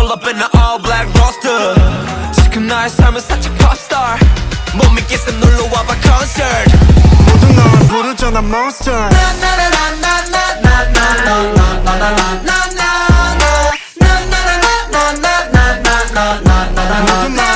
Pull up in the all black roster 지금 나의 삶은 살짝 popstar 못 믿겠어 놀러 와봐 concert 모두 널 부르잖아 monster 모두 널